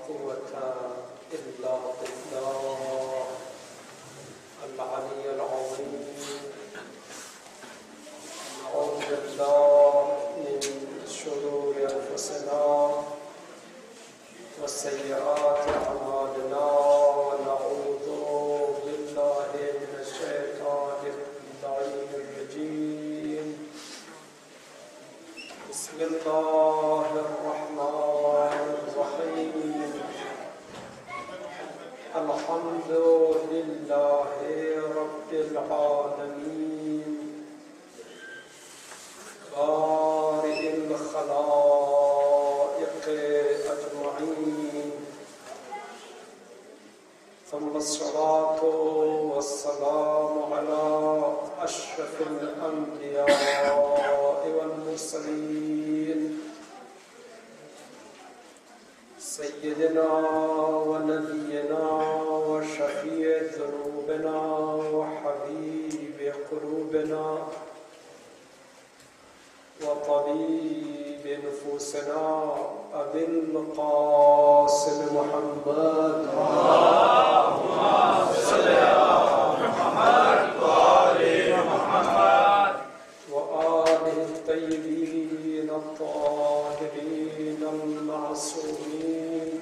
قوة إلا بالله العلي العظيم. نعوذ بالله من شرور أنفسنا وسيئات أعمالنا، ونعوذ بالله من الشيطان اللعين الرجيم. بسم الله الرحمن الرحيم. الحمد لله رب العالمين بارئ الخلائق أجمعين، ثم الصلاة والسلام على أشرف الأنبياء والمرسلين سيدنا ونبينا وشفيع ذنوبنا وحبيب قلوبنا وطبيب نفوسنا أبي القاسم محمد اللهم صل على محمد وآل محمد وآله الطيبين الطاهرين المعصومين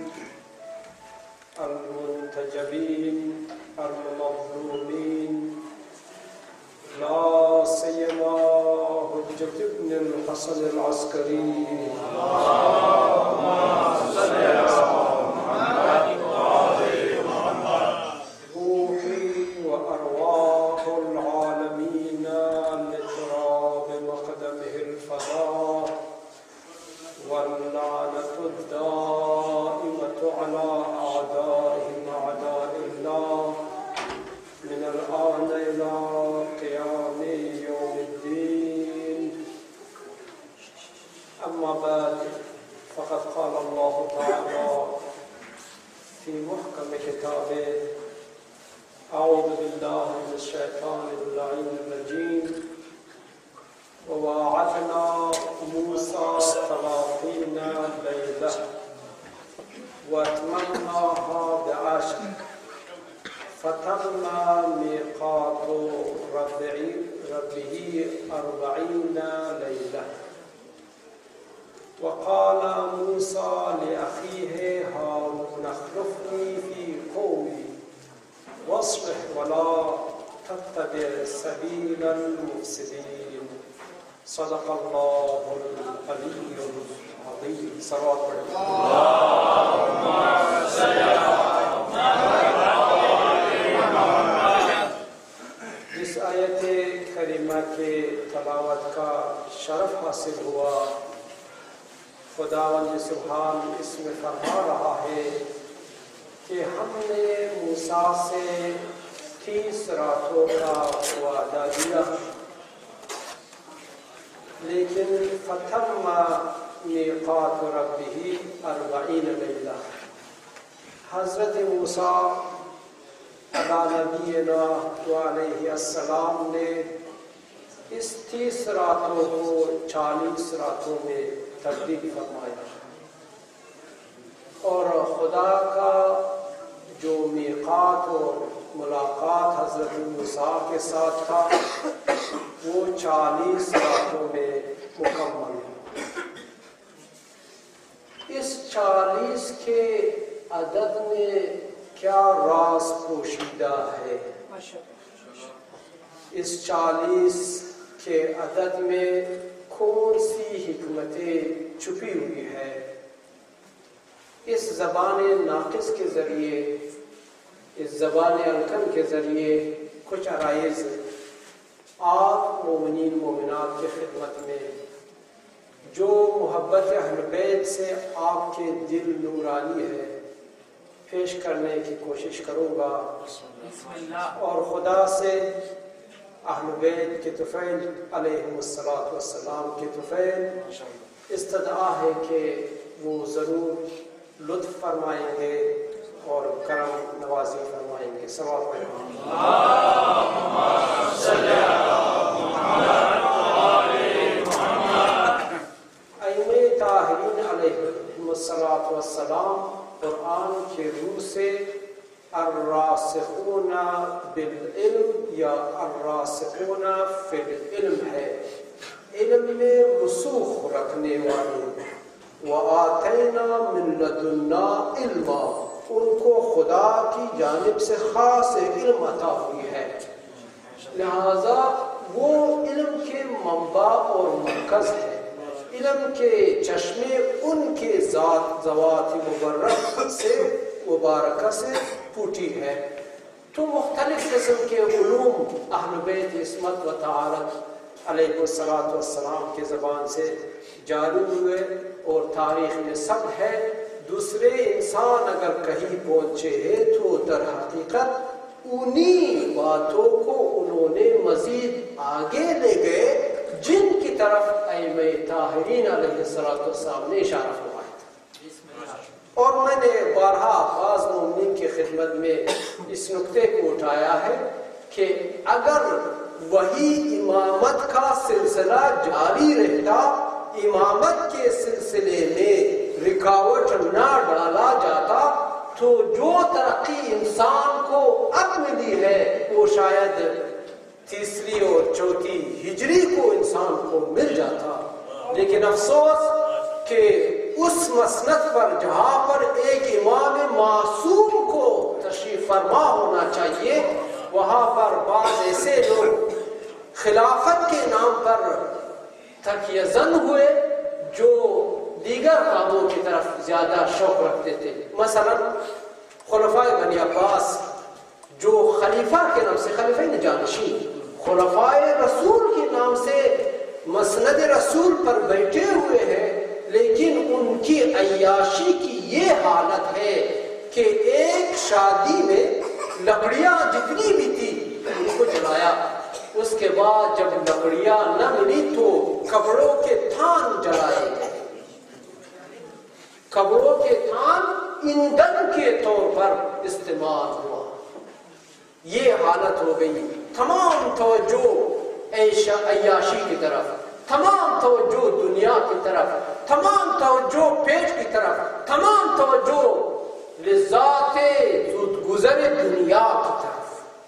المنتجبين المظلومين، لا سيما حجة ابن الحسن العسكري اللهم صل على محمد وآل محمد. روحي وأرواح العالمين لتراب مقدمه الفضاء، واللعنة الدائمة على أعدائهم أعداء الله من الآن إلى قيام يوم الدين. أما بعد، فقد قال الله تعالى في محكم كتابه: أعوذ بالله من الشيطان اللعين الرجيم. وواعدنا موسى 30 ليلة وأتممناها ب10 فتم ميقات ربه 40 ليلة. وقال موسى لأخيه هارون اخلفني في قومي واصلح ولا تتبع سبيل المفسدين. صدق الله العلي العظيم. صلوات اللهم صل على محمد. جس آیت کریمہ کے تلاوت کا شرف حاصل ہوا، خداوند سبحان اس میں فرما رہا ہے کہ ہم نے موسیٰ سے 30 راتوں کا وعدہ دیا، لیکن فتم میقات ربہ 40 لیلہ. حضرت موسیٰ علی نبینا علیہ السلام نے اس 30 راتوں کو 40 راتوں میں تبدیل فرمایا، اور خدا کا جو میقات اور ملاقات حضرت موسیٰ کے ساتھ تھا وہ 40 راتوں میں مکمل ہے. اس 40 کے عدد میں کیا راز پوشیدہ ہے؟ اس 40 کے عدد میں کون سی حکمتیں چھپی ہوئی ہے؟ اس زبان ناقص کے ذریعے، اس زبان الکن کے ذریعے کچھ عرائض آپ مومنین مومنات کی خدمت میں، جو محبت اہل بیت سے آپ کے دل نورانی ہے، پیش کرنے کی کوشش کروں گا. اور خدا سے اہل بیت کے طفیل علیہم السلام کے طفیل استدعا ہے کہ وہ ضرور لطف فرمائیں گے اور کرم نوازی فرمائیں گے. صلوات ائمہ طاہرین علیہم السلام قرآن کے روح سے الراسخون بالعلم یا الراسخون فی العلم ہے، علم میں رسوخ رکھنے والے۔ وَآتَيْنَا مِن لَدُنَّا عِلْمًا، ان کو خدا کی جانب سے خاص علم عطا ہوئی ہے، لہذا وہ علم کے منبع اور مرکز ہے، علم کے چشمے ان کے ذوات مبارکہ سے پھوٹی ہے۔ تو مختلف قسم کے علوم اہل بیت عصمت و طہارت علیہ السلام کے زبان سے جاری ہوئے اور تاریخ میں سب ہے۔ دوسرے انسان اگر کہیں پہنچے ہیں تو در حقیقت انہی باتوں کو انہوں نے مزید آگے لے گئے جن کی طرف ائمہ طاہرین علیہ السلام نے اشارہ فرمایا تھا۔ اور میں نے بارہا بعض مومنین کی خدمت میں اس نقطے کو اٹھایا ہے کہ اگر وہی امامت کا سلسلہ جاری رہتا، امامت کے سلسلے میں رکاوٹ نہ ڈالا جاتا، تو جو ترقی انسان کو اب ملی ہے وہ شاید تیسری اور چوتھی ہجری کو انسان کو مل جاتا۔ لیکن افسوس کہ اس مسند پر جہاں پر ایک امام معصوم کو تشریف فرما ہونا چاہیے، وہاں پر بعض ایسے لوگ خلافت کے نام پر تکیہ زن ہوئے جو دیگر کاموں کی طرف زیادہ شوق رکھتے تھے۔ مثلا خلفائے بنی عباس جو خلیفہ کے نام سے، خلیفہ جانشین، خلفائے رسول کے نام سے مسند رسول پر بیٹھے ہوئے ہیں، لیکن ان کی عیاشی کی یہ حالت ہے کہ ایک شادی میں لکڑیاں جتنی بھی تھی ان کو جلایا، اس کے بعد جب لکڑیاں نہ ملی تو کپڑوں کے تھان جلائے گئے، قبروں کے تھان ایندھن کے طور پر استعمال ہوا۔ یہ حالت ہو گئی، تمام توجہ عیاشی کی طرف، تمام توجہ دنیا کی طرف، تمام توجہ پیٹ کی طرف، تمام توجہ لذات گزر دنیا کی طرف،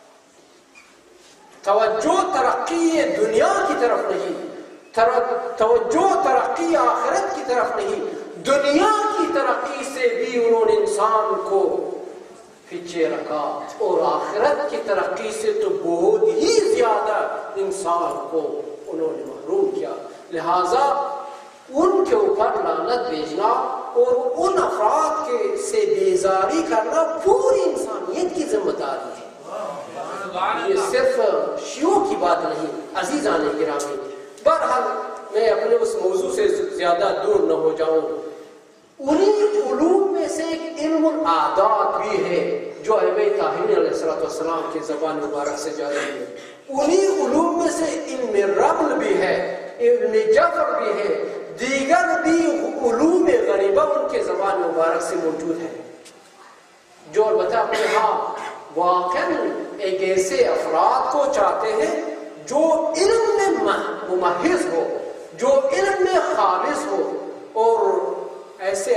توجہ ترقی دنیا کی طرف نہیں، توجہ ترقی آخرت کی طرف نہیں، دنیا کی ترقی سے بھی انہوں نے انسان کو پیچھے رکھا، اور آخرت کی ترقی سے تو بہت ہی زیادہ انسان کو انہوں نے محروم کیا۔ لہذا ان کے اوپر لعنت بھیجنا اور ان افراد کے سے بیزاری کرنا پوری انسانیت کی ذمہ داری ہے۔ یہ صرف شیعوں کی بات نہیں، عزیزان گرامی۔ بہرحال میں اپنے اس موضوع سے زیادہ دور نہ ہو جاؤں، انہی علوم میں سے ایک علم العادات بھی ہے جو ائمہ طاہرین علیہ السلام کی زبان مبارک سے جاری ہے۔ انہی علوم میں سے علم رمل بھی ہے، علم جبر بھی ہے، دیگر بھی علوم غریبہ ان کے زبان مبارک سے موجود ہے، جو البتہ اپنے ہاں واقعاً ایک ایسے افراد کو چاہتے ہیں جو علم میں ممحض ہو، جو علم میں خالص ہو، اور ایسے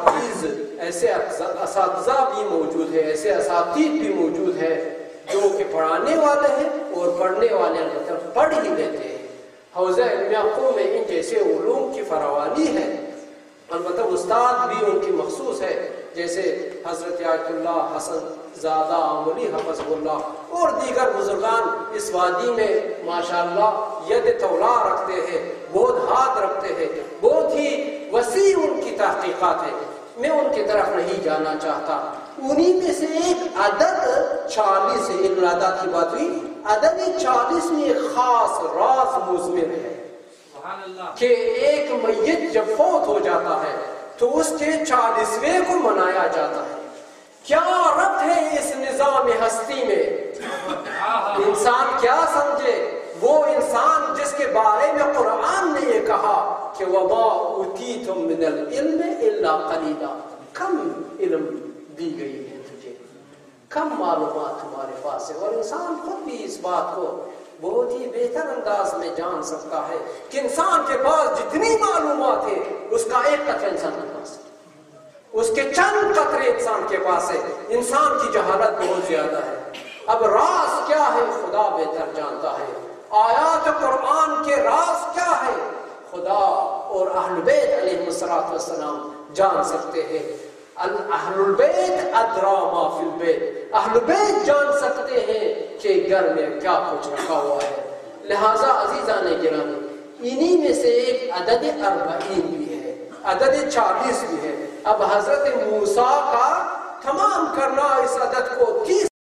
اساتذہ بھی موجود ہیں، ایسے اساتید بھی موجود ہیں جو کہ پڑھانے والے ہیں اور پڑھنے والے پڑھ ہی لیتے ہیں۔ حوزہ علمیہ قوم میں ان جیسے علوم کی فراوانی ہے، البتہ استاد بھی ان کی مخصوص ہے، جیسے حضرت آیت اللہ حسن زادہ عاملی حفظ اللہ اور دیگر بزرگان اس وادی میں ماشاءاللہ ید تولا رکھتے ہیں، بہت ہاتھ رکھتے ہیں، بہت ہی وسیع ان کی تحقیقات ہے۔ میں ان کی طرف نہیں جانا چاہتا۔ انہی میں سے ایک عدد 40 ہے، علم العادات کی بات ہوئی، عدد 40 میں ایک خاص راز مضمر ہے کہ ایک میت جب فوت ہو جاتا ہے تو اس کے 40ویں کو منایا جاتا ہے۔ کیا ربط ہے اس نظام ہستی میں؟ انسان کیا سمجھے؟ وہ انسان جس کے بارے میں قرآن نے یہ کہا کہ وَمَا أُوتِيتُم مِّنَ الْعِلْمِ إِلَّا قَلِيلًا، کم علم دی گئی ہے تجھے، کم معلومات تمہارے پاس ہے۔ اور انسان خود بھی اس بات کو بہت ہی بہتر انداز میں جان سکتا ہے کہ انسان کے پاس جتنی معلومات ہے اس کا 1% انسان کے پاس، اس کے چند قطرے انسان کے پاس ہے. انسان کی جہالت بہت زیادہ ہے. اب راز کیا ہے خدا بہتر جانتا ہے. آیات قرآن کے راز کیا ہے خدا اور اہل بیت علیہ السلام جان سکتے ہیں. اہل البیت ادرا ما فی البیت، اہل بیت جان سکتے ہیں کہ گھر میں کیا کچھ رکھا ہوا ہے. لہذا عزیزان گرامی، انہی میں سے ایک عدد 40 بھی ہے، عدد 40 بھی ہے. اب حضرت موسیٰ کا تمام کرنا اس عدد کو 30